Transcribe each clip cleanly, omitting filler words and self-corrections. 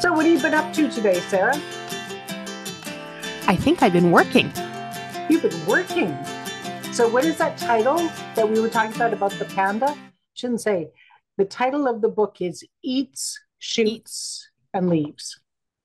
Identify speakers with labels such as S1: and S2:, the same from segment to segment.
S1: So what have you been up to today, Sarah?
S2: I think I've been working.
S1: You've been working. So what is that title that we were talking about the panda? Shouldn't say. The title of the book is Eats, Shoots, and Leaves.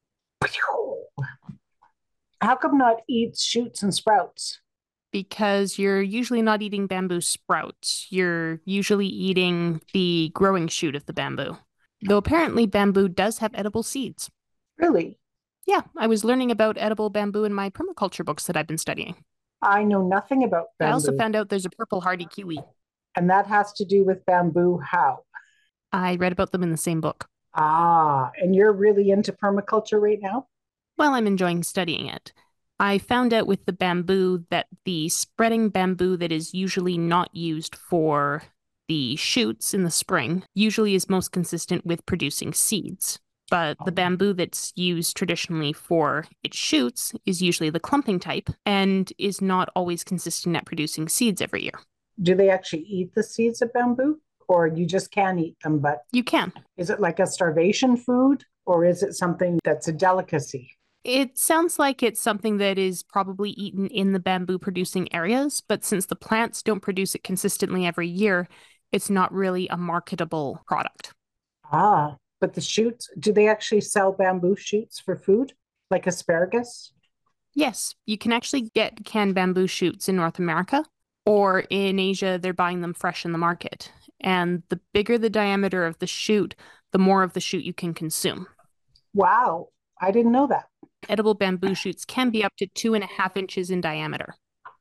S1: How come not eats, shoots, and sprouts?
S2: Because you're usually not eating bamboo sprouts. You're usually eating the growing shoot of the bamboo. Though apparently bamboo does have edible seeds.
S1: Really?
S2: Yeah, I was learning about edible bamboo in my permaculture books that I've been studying.
S1: I know nothing about bamboo.
S2: I also found out there's a purple hardy kiwi.
S1: And that has to do with bamboo how?
S2: I read about them in the same book.
S1: Ah, and you're really into permaculture right now?
S2: Well, I'm enjoying studying it. I found out with the bamboo that the spreading bamboo that is usually not used for the shoots in the spring usually is most consistent with producing seeds. But the bamboo that's used traditionally for its shoots is usually the clumping type and is not always consistent at producing seeds every year.
S1: Do they actually eat the seeds of bamboo? Or you just can't eat them, but
S2: You can.
S1: is it like a starvation food or is it something that's a delicacy?
S2: It sounds like it's something that is probably eaten in the bamboo producing areas, but since the plants don't produce it consistently every year, it's not really a marketable product.
S1: Ah, but the shoots, do they actually sell bamboo shoots for food, like asparagus?
S2: Yes, you can actually get canned bamboo shoots in North America, or in Asia, they're buying them fresh in the market. And the bigger the diameter of the shoot, the more of the shoot you can consume.
S1: Wow, I didn't know that.
S2: Edible bamboo shoots can be up to 2.5 inches in diameter.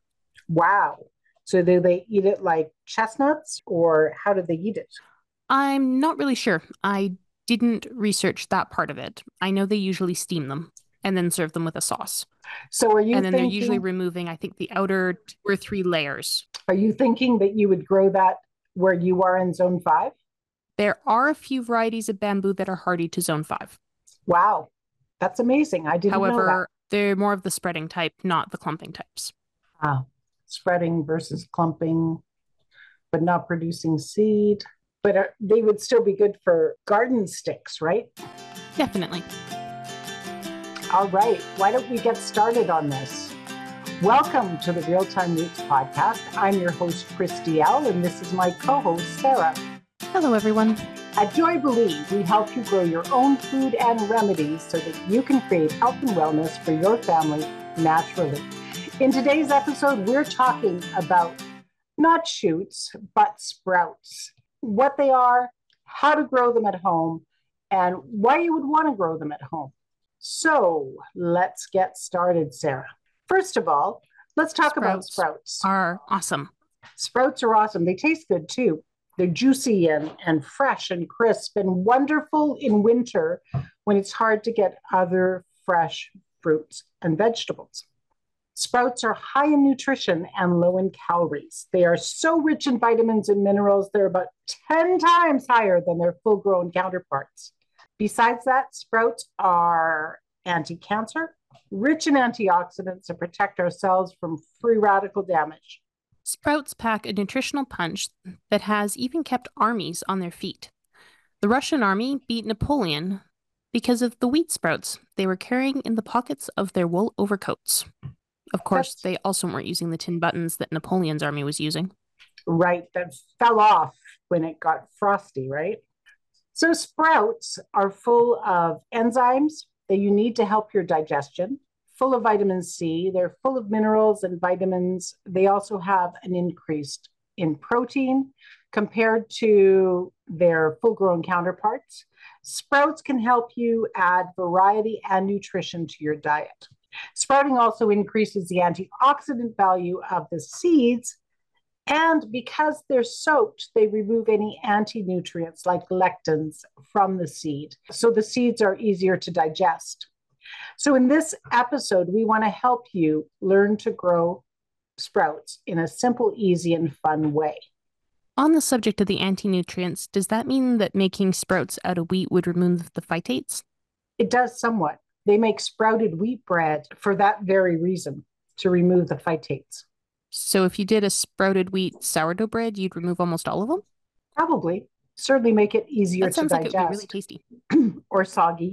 S1: Wow. So do they eat it like chestnuts or how do they eat it?
S2: I'm not really sure. I didn't research that part of it. I know they usually steam them and then serve them with a sauce.
S1: So
S2: And then they're usually removing, I think, the outer 2 or 3 layers.
S1: Are you thinking that you would grow that where you are in zone 5?
S2: There are a few varieties of bamboo that are hardy to zone 5.
S1: Wow. That's amazing. I didn't know that.
S2: However, they're more of the spreading type, not the clumping types.
S1: Ah, spreading versus clumping, but not producing seed. But they would still be good for garden sticks, right?
S2: Definitely.
S1: All right. Why don't we get started on this? Welcome to the Real Time Roots podcast. I'm your host, Christy L., and this is my co-host, Sarah.
S2: Hello, everyone.
S1: At Joy Believe, we help you grow your own food and remedies so that you can create health and wellness for your family naturally. In today's episode, we're talking about not shoots, but sprouts. What they are, how to grow them at home, and why you would want to grow them at home. So let's get started, Sarah. First of all, let's talk about sprouts.
S2: Are awesome.
S1: Sprouts are awesome. They taste good too. They're juicy and fresh and crisp and wonderful in winter when it's hard to get other fresh fruits and vegetables. Sprouts are high in nutrition and low in calories. They are so rich in vitamins and minerals, they're about 10 times higher than their full-grown counterparts. Besides that, sprouts are anti-cancer, rich in antioxidants to protect our cells from free radical damage.
S2: Sprouts pack a nutritional punch that has even kept armies on their feet. The Russian army beat Napoleon because of the wheat sprouts they were carrying in the pockets of their wool overcoats. Of course, they also weren't using the tin buttons that Napoleon's army was using.
S1: Right, that fell off when it got frosty, right? So sprouts are full of enzymes that you need to help your digestion, full of vitamin C. They're full of minerals and vitamins. They also have an increase in protein compared to their full-grown counterparts. Sprouts can help you add variety and nutrition to your diet. Sprouting also increases the antioxidant value of the seeds. And because they're soaked, they remove any anti-nutrients like lectins from the seed. So the seeds are easier to digest. So in this episode, we want to help you learn to grow sprouts in a simple, easy, and fun way.
S2: On the subject of the anti-nutrients, does that mean that making sprouts out of wheat would remove the phytates?
S1: It does somewhat. They make sprouted wheat bread for that very reason, to remove the phytates.
S2: So if you did a sprouted wheat sourdough bread, you'd remove almost all of them?
S1: Probably. Certainly make it easier to digest.
S2: That sounds like it would be really tasty.
S1: Or soggy.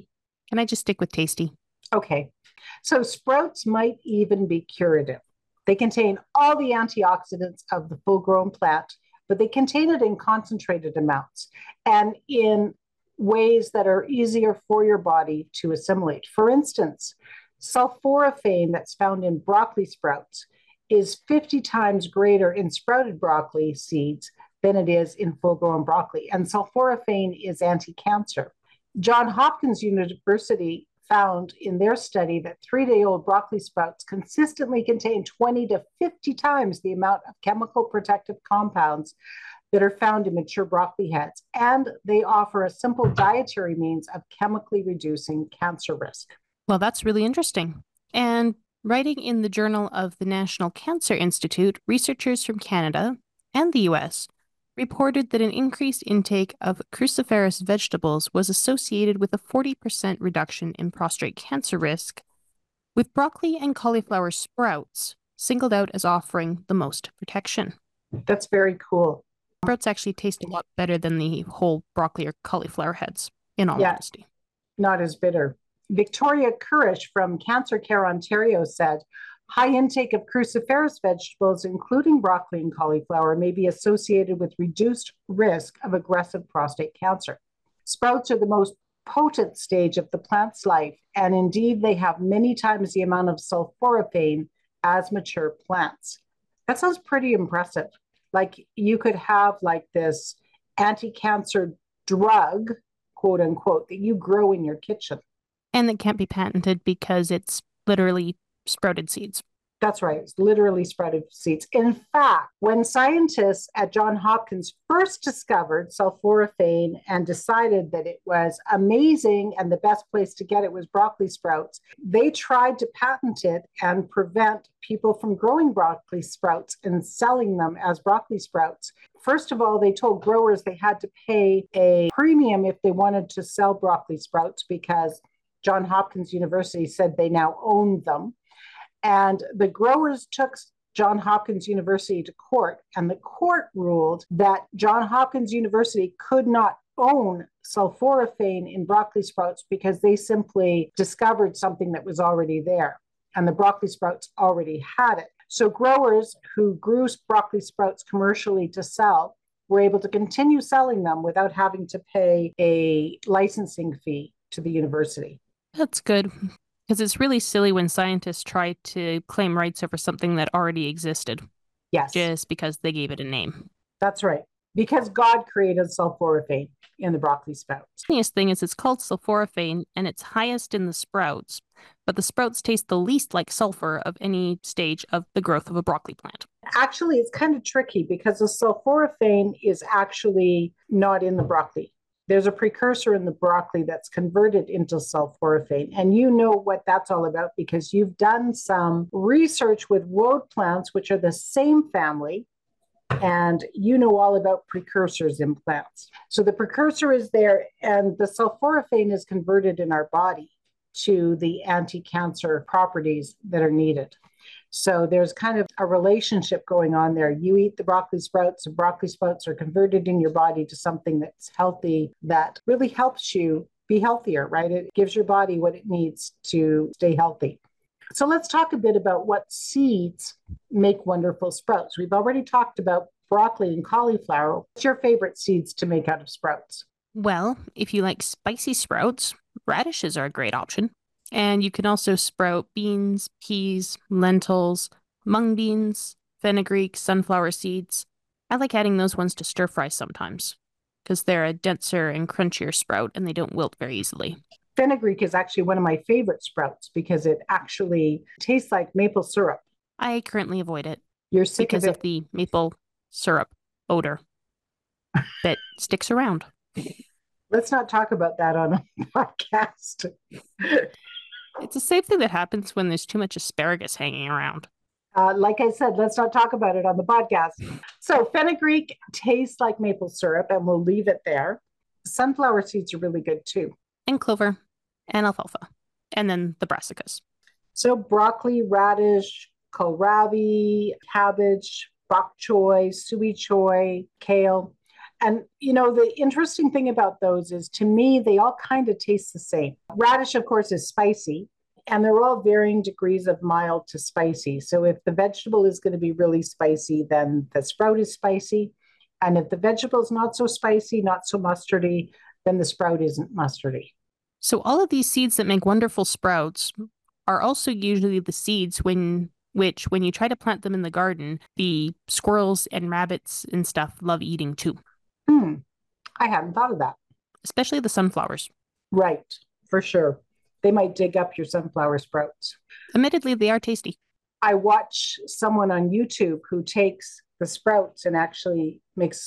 S2: Can I just stick with tasty?
S1: Okay. So sprouts might even be curative. They contain all the antioxidants of the full grown plant, but they contain it in concentrated amounts and in ways that are easier for your body to assimilate. For instance, sulforaphane that's found in broccoli sprouts is 50 times greater in sprouted broccoli seeds than it is in full grown broccoli. And sulforaphane is anti cancer. Johns Hopkins University found in their study that 3-day-old broccoli sprouts consistently contain 20 to 50 times the amount of chemical protective compounds that are found in mature broccoli heads. And they offer a simple dietary means of chemically reducing cancer risk.
S2: Well, that's really interesting. And writing in the Journal of the National Cancer Institute, researchers from Canada and the US reported that an increased intake of cruciferous vegetables was associated with a 40% reduction in prostate cancer risk, with broccoli and cauliflower sprouts singled out as offering the most protection.
S1: That's very cool.
S2: Sprouts actually taste a lot better than the whole broccoli or cauliflower heads, in all honesty.
S1: Not as bitter. Victoria Kurish from Cancer Care Ontario said, high intake of cruciferous vegetables, including broccoli and cauliflower, may be associated with reduced risk of aggressive prostate cancer. Sprouts are the most potent stage of the plant's life, and indeed they have many times the amount of sulforaphane as mature plants. That sounds pretty impressive. Like you could have like this anti-cancer drug, quote unquote, that you grow in your kitchen.
S2: And that can't be patented because it's literally sprouted seeds.
S1: That's right. It's literally sprouted seeds. In fact, when scientists at Johns Hopkins first discovered sulforaphane and decided that it was amazing and the best place to get it was broccoli sprouts, they tried to patent it and prevent people from growing broccoli sprouts and selling them as broccoli sprouts. First of all, they told growers they had to pay a premium if they wanted to sell broccoli sprouts because Johns Hopkins University said they now owned them. And the growers took Johns Hopkins University to court, and the court ruled that Johns Hopkins University could not own sulforaphane in broccoli sprouts because they simply discovered something that was already there, and the broccoli sprouts already had it. So growers who grew broccoli sprouts commercially to sell were able to continue selling them without having to pay a licensing fee to the university.
S2: That's good. Because it's really silly when scientists try to claim rights over something that already existed.
S1: Yes.
S2: Just because they gave it a name.
S1: That's right. Because God created sulforaphane in the broccoli sprouts.
S2: The funniest thing is it's called sulforaphane and it's highest in the sprouts, but the sprouts taste the least like sulfur of any stage of the growth of a broccoli plant.
S1: Actually, it's kind of tricky because the sulforaphane is actually not in the broccoli. There's a precursor in the broccoli that's converted into sulforaphane. And you know what that's all about because you've done some research with woad plants, which are the same family, and you know all about precursors in plants. So the precursor is there, and the sulforaphane is converted in our body to the anti-cancer properties that are needed. So there's kind of a relationship going on there. You eat the broccoli sprouts are converted in your body to something that's healthy, that really helps you be healthier, right? It gives your body what it needs to stay healthy. So let's talk a bit about what seeds make wonderful sprouts. We've already talked about broccoli and cauliflower. What's your favorite seeds to make out of sprouts?
S2: Well, if you like spicy sprouts, radishes are a great option. And you can also sprout beans, peas, lentils, mung beans, fenugreek, sunflower seeds. I like adding those ones to stir fry sometimes because they're a denser and crunchier sprout and they don't wilt very easily.
S1: Fenugreek is actually one of my favorite sprouts because it actually tastes like maple syrup.
S2: I currently avoid it.
S1: You're sick
S2: because of the maple syrup odor that sticks around.
S1: Let's not talk about that on a podcast.
S2: It's a safe thing that happens when there's too much asparagus hanging around.
S1: Like I said, let's not talk about it on the podcast. So fenugreek tastes like maple syrup, and we'll leave it there. Sunflower seeds are really good too.
S2: And clover and alfalfa. And then the brassicas.
S1: So broccoli, radish, kohlrabi, cabbage, bok choy, sui choy, kale. And, the interesting thing about those is to me, they all kind of taste the same. Radish, of course, is spicy, and they're all varying degrees of mild to spicy. So if the vegetable is going to be really spicy, then the sprout is spicy. And if the vegetable is not so spicy, not so mustardy, then the sprout isn't mustardy.
S2: So all of these seeds that make wonderful sprouts are also usually the seeds when you try to plant them in the garden, the squirrels and rabbits and stuff love eating too.
S1: I hadn't thought of that.
S2: Especially the sunflowers.
S1: Right, for sure. They might dig up your sunflower sprouts.
S2: Admittedly, they are tasty.
S1: I watch someone on YouTube who takes the sprouts and actually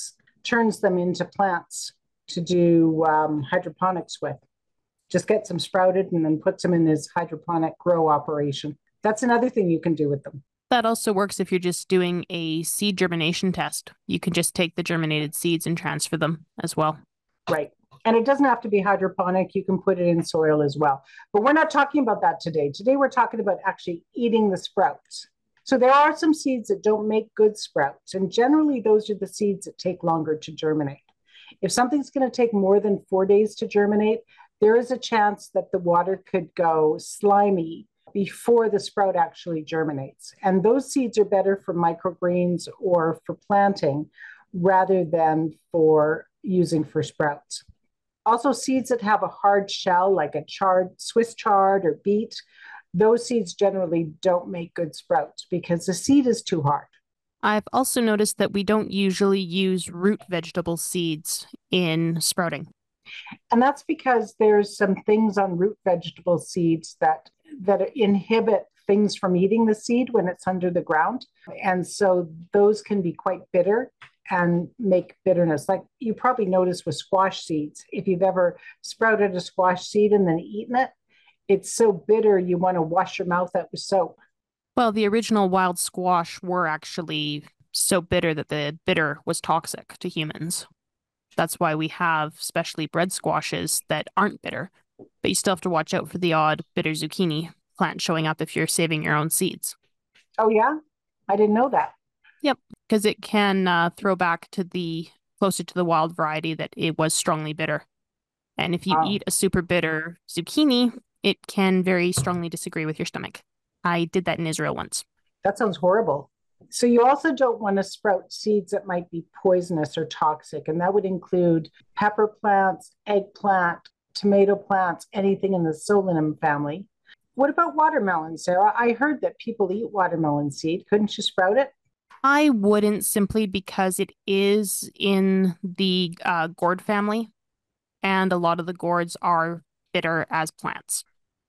S1: turns them into plants to do hydroponics with. Just gets them sprouted and then puts them in his hydroponic grow operation. That's another thing you can do with them.
S2: That also works if you're just doing a seed germination test. You can just take the germinated seeds and transfer them as well.
S1: Right. And it doesn't have to be hydroponic. You can put it in soil as well. But we're not talking about that today. Today, we're talking about actually eating the sprouts. So there are some seeds that don't make good sprouts. And generally, those are the seeds that take longer to germinate. If something's going to take more than 4 days to germinate, there is a chance that the water could go slimy before the sprout actually germinates. And those seeds are better for microgreens or for planting rather than for using for sprouts. Also, seeds that have a hard shell, like a Swiss chard or beet, those seeds generally don't make good sprouts because the seed is too hard.
S2: I've also noticed that we don't usually use root vegetable seeds in sprouting.
S1: And that's because there's some things on root vegetable seeds that inhibit things from eating the seed when it's under the ground. And so those can be quite bitter and make bitterness. Like you probably noticed with squash seeds, if you've ever sprouted a squash seed and then eaten it, it's so bitter you want to wash your mouth out with soap.
S2: Well, the original wild squash were actually so bitter that the bitter was toxic to humans. That's why we have specially bred squashes that aren't bitter, but you still have to watch out for the odd bitter zucchini plant showing up if you're saving your own seeds.
S1: Oh, yeah? I didn't know that.
S2: Yep, because it can throw back to closer to the wild variety that it was strongly bitter. And if you eat a super bitter zucchini, it can very strongly disagree with your stomach. I did that in Israel once.
S1: That sounds horrible. So you also don't want to sprout seeds that might be poisonous or toxic. And that would include pepper plants, eggplant, tomato plants, anything in the Solanum family. What about watermelon, Sarah? I heard that people eat watermelon seed. Couldn't you sprout it?
S2: I wouldn't, simply because it is in the gourd family. And a lot of the gourds are bitter as plants.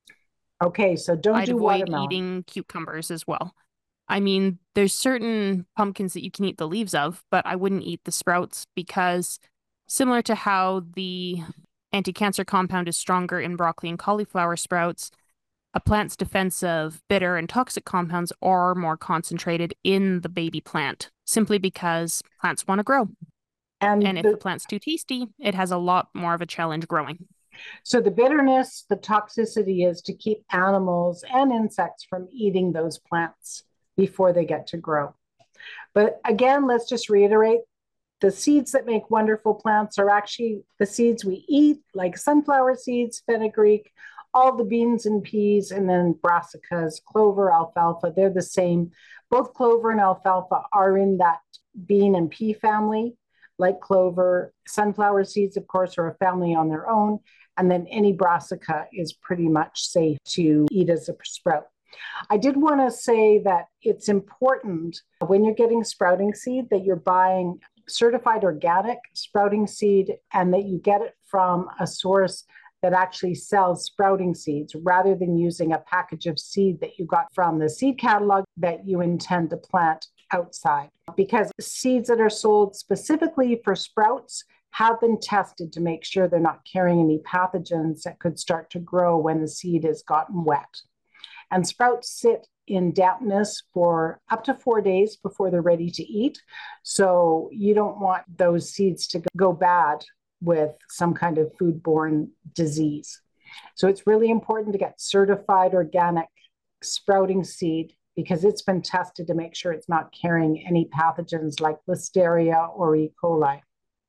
S1: Okay, so don't do watermelon.
S2: I'd avoid eating cucumbers as well. I mean, there's certain pumpkins that you can eat the leaves of, but I wouldn't eat the sprouts because similar to how the anti-cancer compound is stronger in broccoli and cauliflower sprouts, a plant's defense of bitter and toxic compounds are more concentrated in the baby plant, simply because plants want to grow. And if the plant's too tasty, it has a lot more of a challenge growing.
S1: So the bitterness, the toxicity is to keep animals and insects from eating those plants before they get to grow. But again, let's just reiterate, the seeds that make wonderful plants are actually the seeds we eat, like sunflower seeds, fenugreek, all the beans and peas, and then brassicas, clover, alfalfa, they're the same. Both clover and alfalfa are in that bean and pea family, like clover. Sunflower seeds, of course, are a family on their own. And then any brassica is pretty much safe to eat as a sprout. I did want to say that it's important when you're getting sprouting seed that you're buying certified organic sprouting seed and that you get it from a source that actually sells sprouting seeds rather than using a package of seed that you got from the seed catalog that you intend to plant outside. Because seeds that are sold specifically for sprouts have been tested to make sure they're not carrying any pathogens that could start to grow when the seed has gotten wet. And sprouts sit in dampness for up to 4 days before they're ready to eat. So you don't want those seeds to go bad with some kind of foodborne disease. So it's really important to get certified organic sprouting seed because it's been tested to make sure it's not carrying any pathogens like Listeria or E. coli.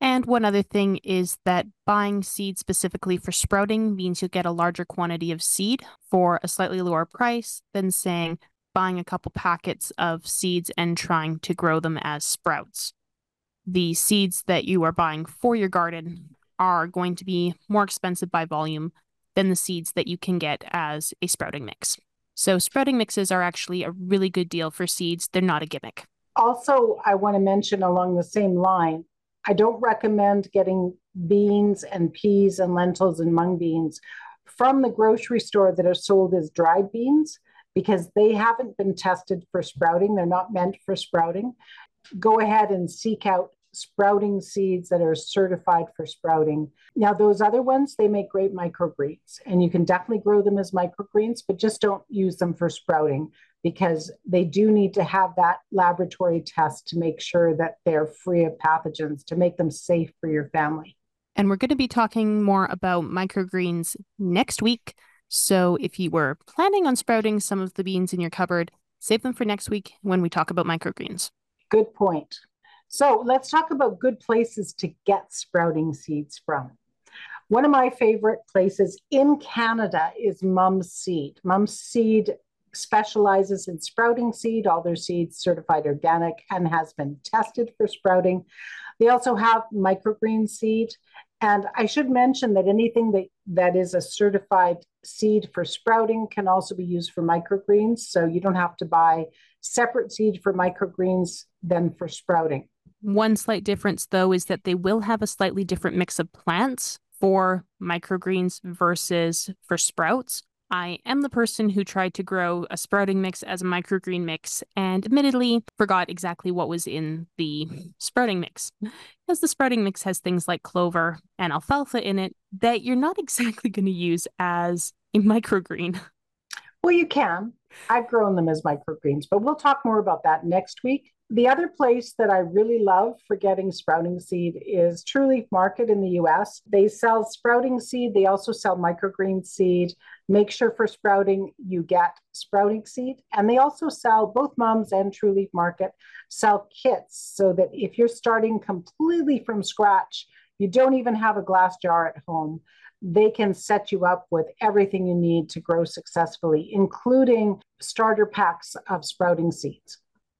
S2: And one other thing is that buying seed specifically for sprouting means you'll get a larger quantity of seed for a slightly lower price than saying buying a couple packets of seeds and trying to grow them as sprouts. The seeds that you are buying for your garden are going to be more expensive by volume than the seeds that you can get as a sprouting mix. So sprouting mixes are actually a really good deal for seeds. They're not a gimmick.
S1: Also, I want to mention along the same line, I don't recommend getting beans and peas and lentils and mung beans from the grocery store that are sold as dried beans because they haven't been tested for sprouting. They're not meant for sprouting. Go ahead and seek out sprouting seeds that are certified for sprouting. Now, those other ones, they make great microgreens, and you can definitely grow them as microgreens, but just don't use them for sprouting because they do need to have that laboratory test to make sure that they're free of pathogens to make them safe for your family.
S2: And we're going to be talking more about microgreens next week. So if you were planning on sprouting some of the beans in your cupboard, save them for next week when we talk about microgreens.
S1: Good point. So let's talk about good places to get sprouting seeds from. One of my favorite places in Canada is Mum's Seed. Mum's Seed specializes in sprouting seed, all their seeds certified organic and has been tested for sprouting. They also have microgreen seed. And I should mention that anything that is a certified seed for sprouting can also be used for microgreens. So you don't have to buy separate seed for microgreens than for sprouting.
S2: One slight difference, though, is that they will have a slightly different mix of plants for microgreens versus for sprouts. I am the person who tried to grow a sprouting mix as a microgreen mix and admittedly forgot exactly what was in the sprouting mix. Because the sprouting mix has things like clover and alfalfa in it that you're not exactly going to use as a microgreen.
S1: Well, you can. I've grown them as microgreens, but we'll talk more about that next week. The other place that I really love for getting sprouting seed is True Leaf Market in the US. They sell sprouting seed. They also sell microgreen seed. Make sure for sprouting you get sprouting seed. And they also sell, both Mums and True Leaf Market sell kits so that if you're starting completely from scratch, you don't even have a glass jar at home, they can set you up with everything you need to grow successfully, including starter packs of sprouting seeds.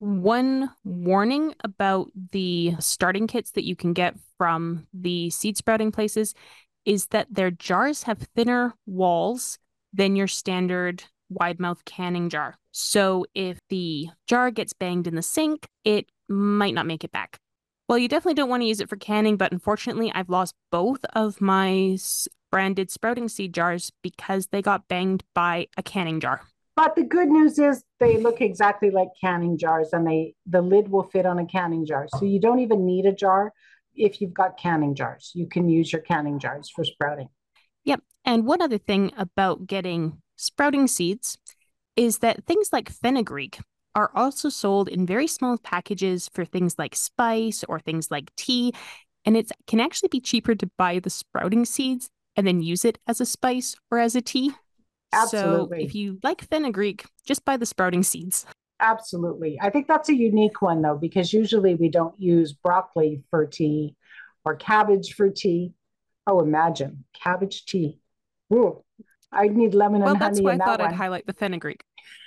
S2: One warning about the starting kits that you can get from the seed sprouting places is that their jars have thinner walls than your standard wide mouth canning jar. So if the jar gets banged in the sink, it might not make it back. Well, you definitely don't want to use it for canning, but unfortunately, I've lost both of my branded sprouting seed jars because they got banged by a canning jar.
S1: But the good news is they look exactly like canning jars and the lid will fit on a canning jar. So you don't even need a jar if you've got canning jars. You can use your canning jars for sprouting.
S2: Yep. And one other thing about getting sprouting seeds is that things like fenugreek are also sold in very small packages for things like spice or things like tea. And it can actually be cheaper to buy the sprouting seeds and then use it as a spice or as a tea.
S1: Absolutely.
S2: So if you like fenugreek, just buy the sprouting seeds.
S1: Absolutely. I think that's a unique one, though, because usually we don't use broccoli for tea or cabbage for tea. Oh, imagine cabbage tea. Ooh, I'd need lemon and honey in that one.
S2: Well, that's why I thought I'd highlight the fenugreek.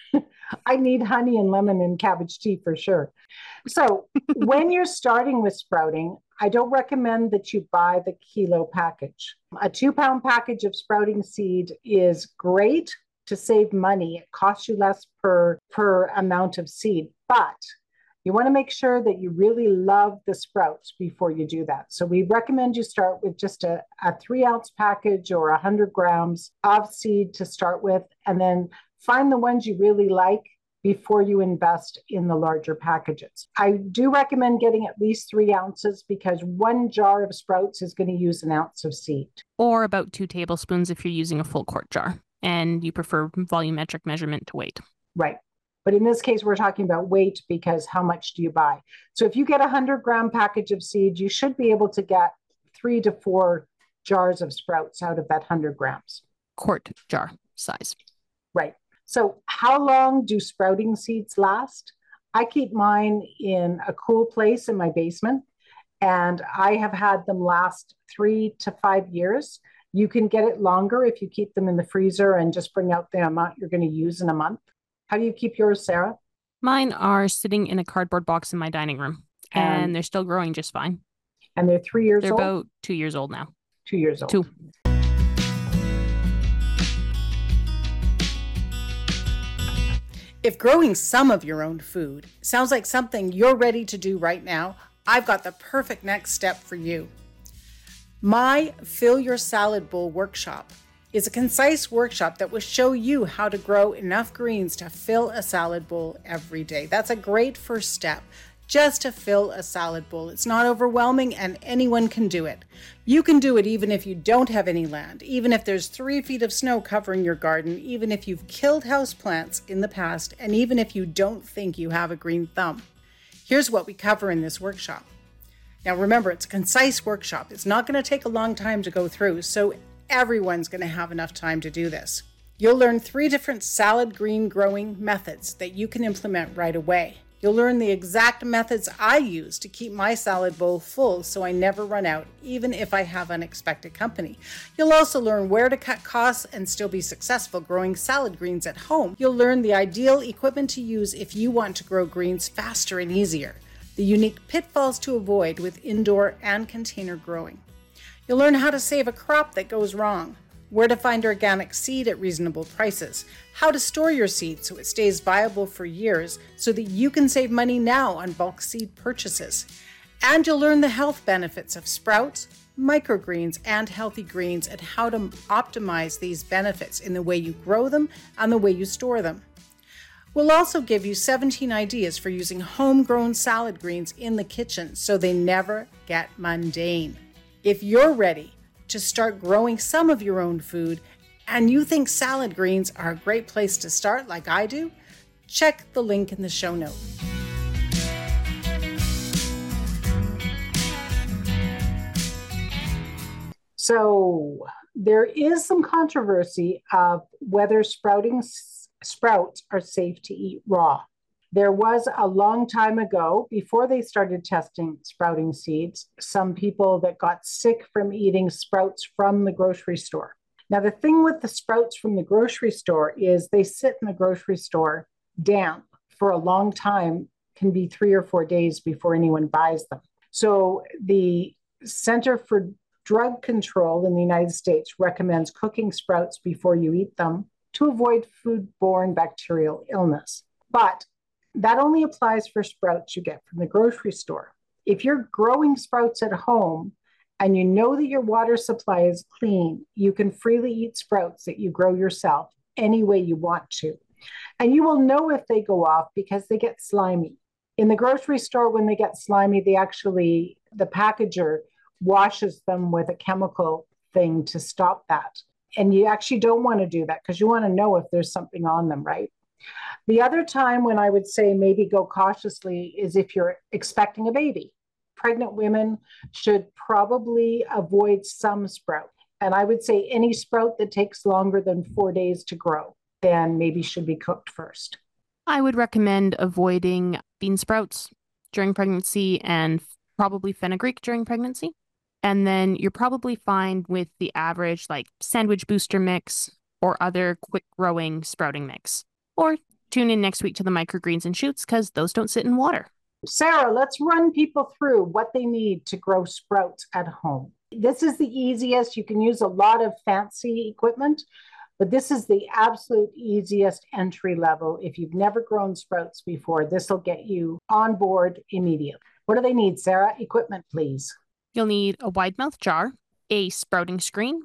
S1: I need honey and lemon and cabbage tea for sure. So when you're starting with sprouting, I don't recommend that you buy the kilo package. A 2-pound package of sprouting seed is great to save money. It costs you less per amount of seed, but you want to make sure that you really love the sprouts before you do that. So we recommend you start with just a 3-ounce package or 100 grams of seed to start with, and then find the ones you really like before you invest in the larger packages. I do recommend getting at least 3 ounces because 1 jar of sprouts is going to use 1 ounce of seed.
S2: Or about 2 tablespoons if you're using a full quart jar and you prefer volumetric measurement to weight.
S1: Right. But in this case, we're talking about weight because how much do you buy? So if you get a 100-gram package of seed, you should be able to get 3 to 4 jars of sprouts out of that 100 grams.
S2: Quart jar size.
S1: Right. So how long do sprouting seeds last? I keep mine in a cool place in my basement. and I have had them last 3 to 5 years. You can get it longer if you keep them in the freezer and just bring out the amount you're going to use in a month. How do you keep yours, Sarah?
S2: Mine are sitting in a cardboard box in my dining room, and they're still growing just fine.
S1: And they're 3 years
S2: They're
S1: old?
S2: about 2 years old now.
S1: 2 years old.
S2: 2.
S3: If growing some of your own food sounds like something you're ready to do right now, I've got the perfect next step for you. My Fill Your Salad Bowl workshop is a concise workshop that will show you how to grow enough greens to fill a salad bowl every day. That's a great first step, just to fill a salad bowl. It's not overwhelming and anyone can do it. You can do it even if you don't have any land, even if there's 3 feet of snow covering your garden, even if you've killed houseplants in the past, and even if you don't think you have a green thumb. Here's what we cover in this workshop. Now remember, it's a concise workshop. It's not going to take a long time to go through, so everyone's going to have enough time to do this. You'll learn 3 different salad green growing methods that you can implement right away. You'll learn the exact methods I use to keep my salad bowl full so I never run out, even if I have unexpected company. You'll also learn where to cut costs and still be successful growing salad greens at home. You'll learn the ideal equipment to use if you want to grow greens faster and easier, the unique pitfalls to avoid with indoor and container growing. You'll learn how to save a crop that goes wrong, where to find organic seed at reasonable prices, how to store your seed so it stays viable for years so that you can save money now on bulk seed purchases. And you'll learn the health benefits of sprouts, microgreens, and healthy greens and how to optimize these benefits in the way you grow them and the way you store them. We'll also give you 17 ideas for using homegrown salad greens in the kitchen so they never get mundane. If you're ready to start growing some of your own food and you think salad greens are a great place to start like I do, check the link in the show note.
S1: So there is some controversy of whether sprouts are safe to eat raw. There was a long time ago, before they started testing sprouting seeds, some people that got sick from eating sprouts from the grocery store. Now, the thing with the sprouts from the grocery store is they sit in the grocery store damp for a long time, can be 3 or 4 days before anyone buys them. So the Center for Drug Control in the United States recommends cooking sprouts before you eat them to avoid foodborne bacterial illness. But that only applies for sprouts you get from the grocery store. If you're growing sprouts at home and you know that your water supply is clean, you can freely eat sprouts that you grow yourself any way you want to. And you will know if they go off because they get slimy. In the grocery store, when they get slimy, the packager washes them with a chemical thing to stop that. And you actually don't want to do that because you want to know if there's something on them, right? The other time when I would say maybe go cautiously is if you're expecting a baby. Pregnant women should probably avoid some sprout. And I would say any sprout that takes longer than 4 days to grow, then maybe should be cooked first.
S2: I would recommend avoiding bean sprouts during pregnancy and probably fenugreek during pregnancy. And then you're probably fine with the average like sandwich booster mix or other quick growing sprouting mix. Or tune in next week to the microgreens and shoots because those don't sit in water.
S1: Sarah, let's run people through what they need to grow sprouts at home. This is the easiest. You can use a lot of fancy equipment, but this is the absolute easiest entry level. If you've never grown sprouts before, this will get you on board immediately. What do they need, Sarah? Equipment, please.
S2: You'll need a wide mouth jar, a sprouting screen.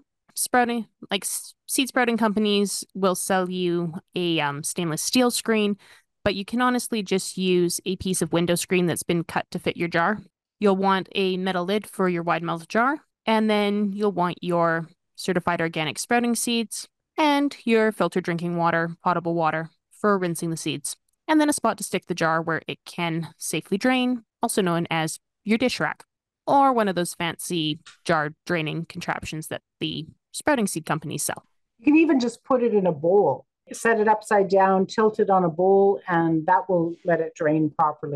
S2: Seed sprouting companies will sell you a stainless steel screen, but you can honestly just use a piece of window screen that's been cut to fit your jar. You'll want a metal lid for your wide mouth jar, and then you'll want your certified organic sprouting seeds and your filtered drinking water, potable water for rinsing the seeds, and then a spot to stick the jar where it can safely drain, also known as your dish rack, or one of those fancy jar draining contraptions that the sprouting seed companies sell.
S1: You can even just put it in a bowl, set it upside down, tilt it on a bowl, and that will let it drain properly.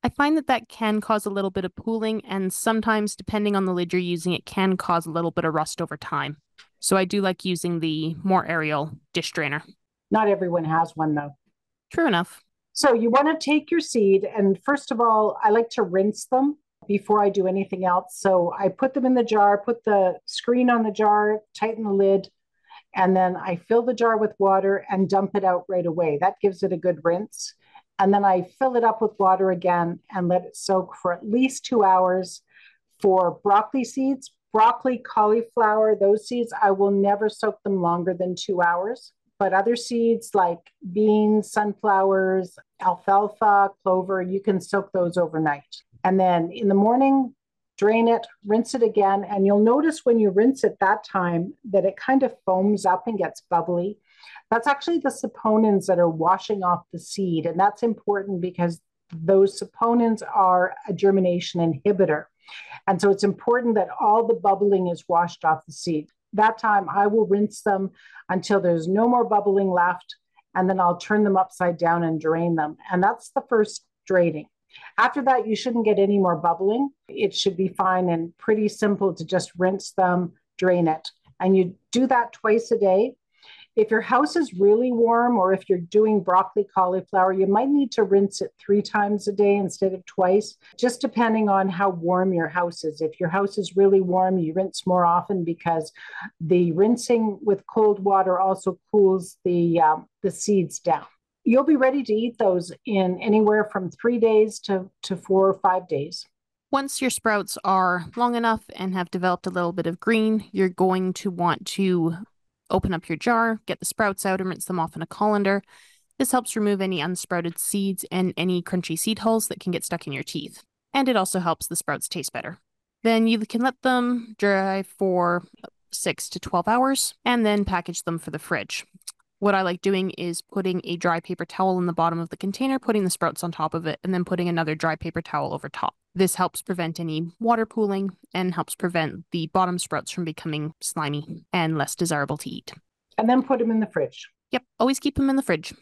S2: I find that can cause a little bit of pooling, and sometimes, depending on the lid you're using, it can cause a little bit of rust over time. So I do like using the more aerial dish drainer.
S1: Not everyone has one though.
S2: True enough.
S1: So you want to take your seed, and first of all, I like to rinse them before I do anything else. So I put them in the jar, put the screen on the jar, tighten the lid, and then I fill the jar with water and dump it out right away. That gives it a good rinse. And then I fill it up with water again and let it soak for at least 2 hours. For broccoli seeds, broccoli, cauliflower, those seeds, I will never soak them longer than 2 hours. But other seeds like beans, sunflowers, alfalfa, clover, you can soak those overnight. And then in the morning, drain it, rinse it again. And you'll notice when you rinse it that time that it kind of foams up and gets bubbly. That's actually the saponins that are washing off the seed. And that's important because those saponins are a germination inhibitor. And so it's important that all the bubbling is washed off the seed. That time I will rinse them until there's no more bubbling left. And then I'll turn them upside down and drain them. And that's the first draining. After that, you shouldn't get any more bubbling. It should be fine and pretty simple to just rinse them, drain it. And you do that twice a day. If your house is really warm, or if you're doing broccoli, cauliflower, you might need to rinse it 3 times a day instead of twice, just depending on how warm your house is. If your house is really warm, you rinse more often because the rinsing with cold water also cools the seeds down. You'll be ready to eat those in anywhere from 3 days to 4 or 5 days.
S2: Once your sprouts are long enough and have developed a little bit of green, you're going to want to open up your jar, get the sprouts out, and rinse them off in a colander. This helps remove any unsprouted seeds and any crunchy seed hulls that can get stuck in your teeth. And it also helps the sprouts taste better. Then you can let them dry for 6 to 12 hours and then package them for the fridge. What I like doing is putting a dry paper towel in the bottom of the container, putting the sprouts on top of it, and then putting another dry paper towel over top. This helps prevent any water pooling and helps prevent the bottom sprouts from becoming slimy and less desirable to eat.
S1: And then put them in the fridge.
S2: Yep, always keep them in the fridge.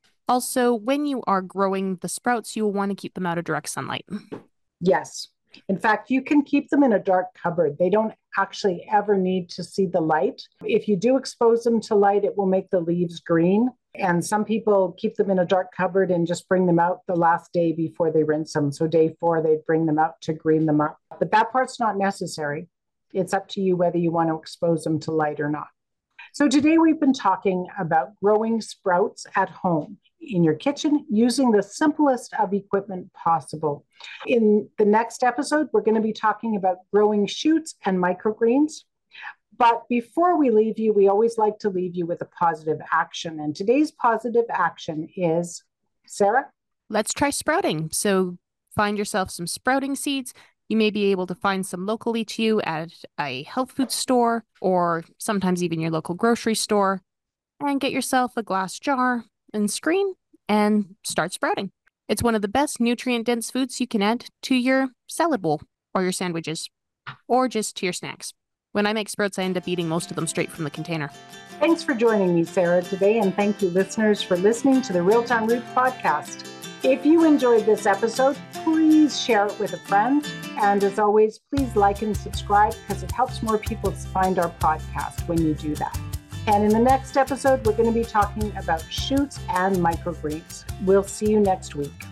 S2: Also, when you are growing the sprouts, you will want to keep them out of direct sunlight.
S1: Yes. In fact, you can keep them in a dark cupboard. They don't actually ever need to see the light. If you do expose them to light, it will make the leaves green. And some people keep them in a dark cupboard and just bring them out the last day before they rinse them. So day 4, they'd bring them out to green them up. But that part's not necessary. It's up to you whether you want to expose them to light or not. So today we've been talking about growing sprouts at home in your kitchen using the simplest of equipment possible. In the next episode, we're going to be talking about growing shoots and microgreens. But before we leave you, we always like to leave you with a positive action. And today's positive action is, Sarah?
S2: Let's try sprouting. So find yourself some sprouting seeds. You may be able to find some locally to you at a health food store or sometimes even your local grocery store, and get yourself a glass jar and screen and start sprouting. It's one of the best nutrient-dense foods you can add to your salad bowl or your sandwiches or just to your snacks. When I make sprouts, I end up eating most of them straight from the container.
S1: Thanks for joining me, Sarah, today, and thank you, listeners, for listening to the Real Time Roots podcast. If you enjoyed this episode, please share it with a friend. And as always, please like and subscribe because it helps more people find our podcast when you do that. And in the next episode, we're going to be talking about shoots and microgreens. We'll see you next week.